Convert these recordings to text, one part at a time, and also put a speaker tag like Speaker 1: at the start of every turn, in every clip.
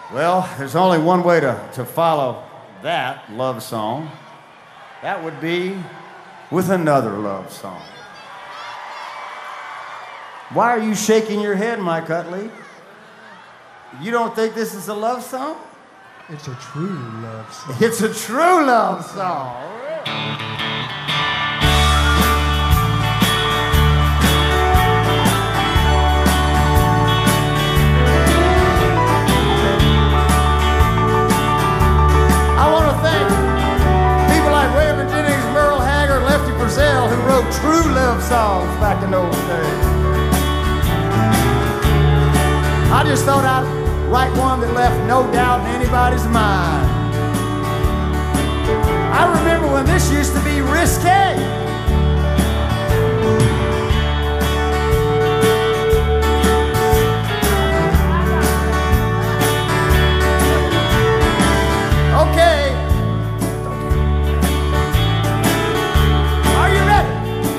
Speaker 1: Well, there's only one way to follow that love song. That would be with another love song. Why are you shaking your head, Mike Utley? You don't think this is a love song?
Speaker 2: It's a true love song.
Speaker 1: It's a true love song. I want to thank people like Waylon Jennings, Merle Haggard, Lefty Frizzell, who wrote true love songs back in those days. I just thought I'd write one that left no doubt in anybody's mind. I remember when this used to be risque. Okay. Are you ready?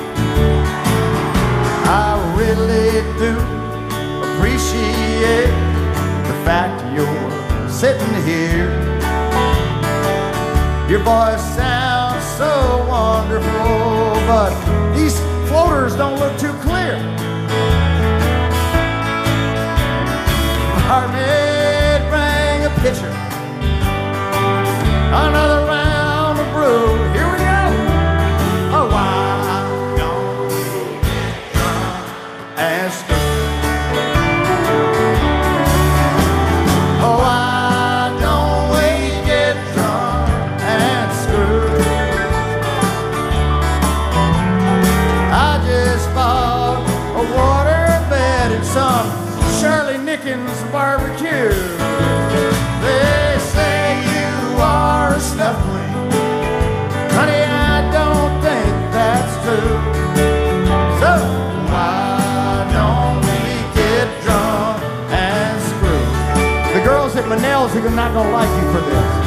Speaker 1: I really do appreciate the fact you're sitting here. Your voice sounds so wonderful, but these floaters don't look too clear. Barmaid, bring a pitcher, another round of brew. Here we go. Oh, why don't we get drunk and screw? Some Shirley Nickens barbecue. They say you are a snuff queen. Honey, I don't think that's true. So why don't we get drunk and screw? The girls at Manel's are not gonna like you for this.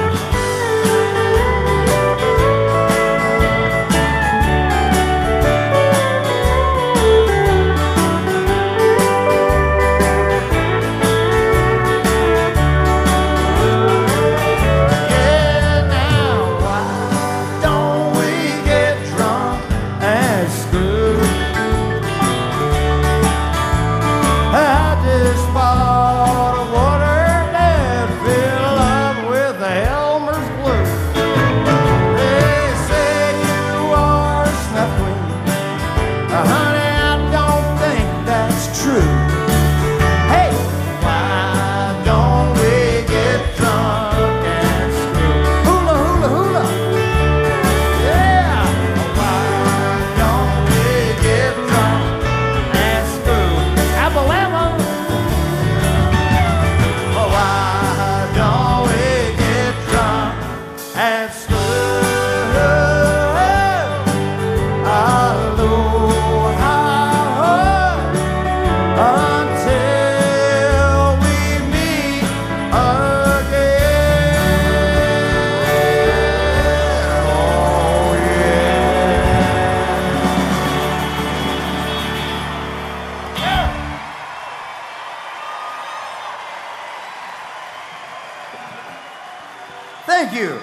Speaker 1: Thank you.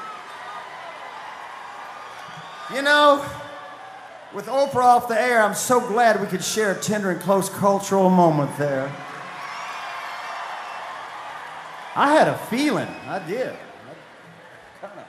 Speaker 1: You know, with Oprah off the air, I'm so glad we could share a tender and close cultural moment there. I had a feeling, I did.